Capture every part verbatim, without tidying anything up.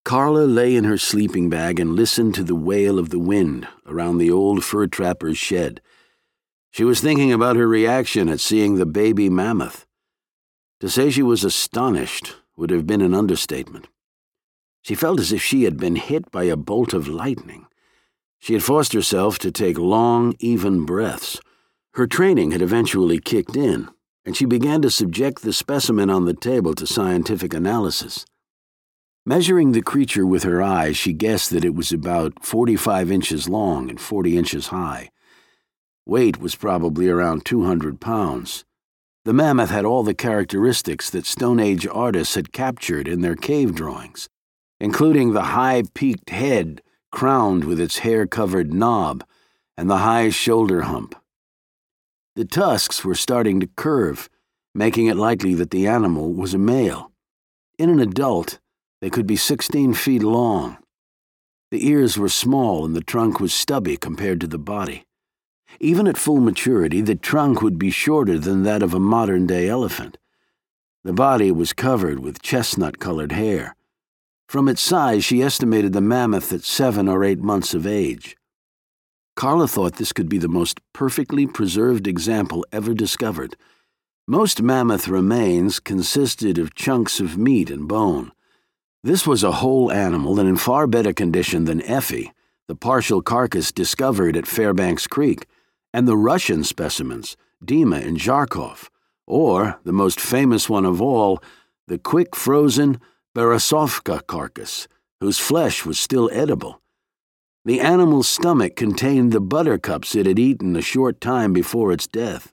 Carla lay in her sleeping bag and listened to the wail of the wind around the old fur trapper's shed. She was thinking about her reaction at seeing the baby mammoth. To say she was astonished would have been an understatement. She felt as if she had been hit by a bolt of lightning. She had forced herself to take long, even breaths. Her training had eventually kicked in, and she began to subject the specimen on the table to scientific analysis. Measuring the creature with her eyes, she guessed that it was about forty-five inches long and forty inches high. Weight was probably around two hundred pounds. The mammoth had all the characteristics that Stone Age artists had captured in their cave drawings, including the high-peaked head crowned with its hair-covered knob and the high shoulder hump. The tusks were starting to curve, making it likely that the animal was a male. In an adult, they could be sixteen feet long. The ears were small and the trunk was stubby compared to the body. Even at full maturity, the trunk would be shorter than that of a modern-day elephant. The body was covered with chestnut-colored hair. From its size, she estimated the mammoth at seven or eight months of age. Carla thought this could be the most perfectly preserved example ever discovered. Most mammoth remains consisted of chunks of meat and bone. This was a whole animal and in far better condition than Effie, the partial carcass discovered at Fairbanks Creek, and the Russian specimens, Dima and Zharkov, or, the most famous one of all, the quick-frozen Beresovka carcass, whose flesh was still edible. The animal's stomach contained the buttercups it had eaten a short time before its death.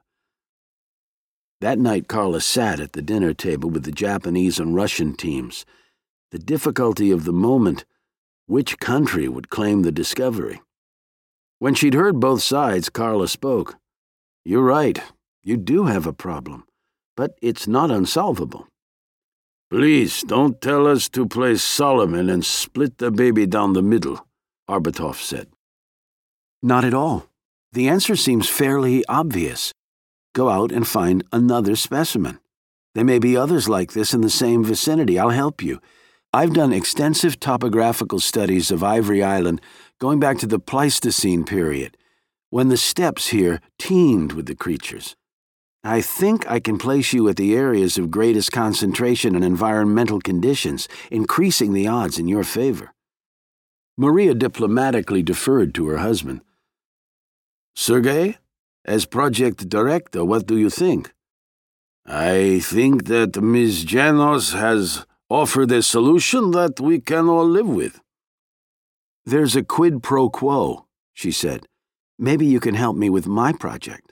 That night Carla sat at the dinner table with the Japanese and Russian teams. The difficulty of the moment, which country would claim the discovery? When she'd heard both sides, Carla spoke. "You're right, you do have a problem, but it's not unsolvable." "Please, don't tell us to play Solomon and split the baby down the middle," Arbatov said. "Not at all. The answer seems fairly obvious. Go out and find another specimen. There may be others like this in the same vicinity. I'll help you. I've done extensive topographical studies of Ivory Island going back to the Pleistocene period, when the steppes here teemed with the creatures. I think I can place you at the areas of greatest concentration and environmental conditions, increasing the odds in your favor." Maria diplomatically deferred to her husband. "Sergei, as project director, what do you think?" "I think that Miss Janos has offered a solution that we can all live with." "There's a quid pro quo," she said. "Maybe you can help me with my project."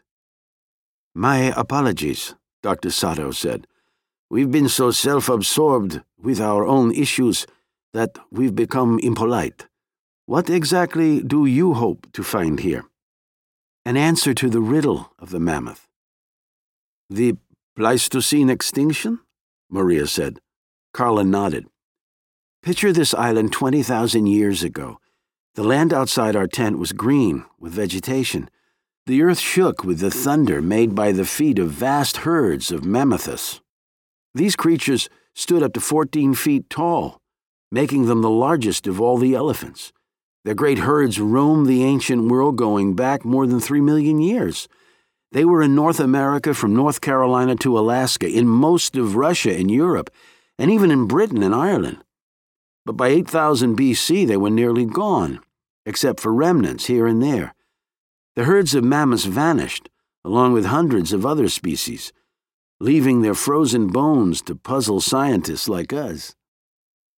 "My apologies," Doctor Sato said. "We've been so self-absorbed with our own issues that we've become impolite. What exactly do you hope to find here?" "An answer to the riddle of the mammoth." "The Pleistocene extinction?" Maria said. Carla nodded. "Picture this island twenty thousand years ago. The land outside our tent was green with vegetation. The earth shook with the thunder made by the feet of vast herds of mammoths. These creatures stood up to fourteen feet tall, making them the largest of all the elephants. Their great herds roamed the ancient world going back more than three million years. They were in North America from North Carolina to Alaska, in most of Russia and Europe, and even in Britain and Ireland. But by eight thousand B C they were nearly gone, except for remnants here and there. The herds of mammoths vanished, along with hundreds of other species, leaving their frozen bones to puzzle scientists like us."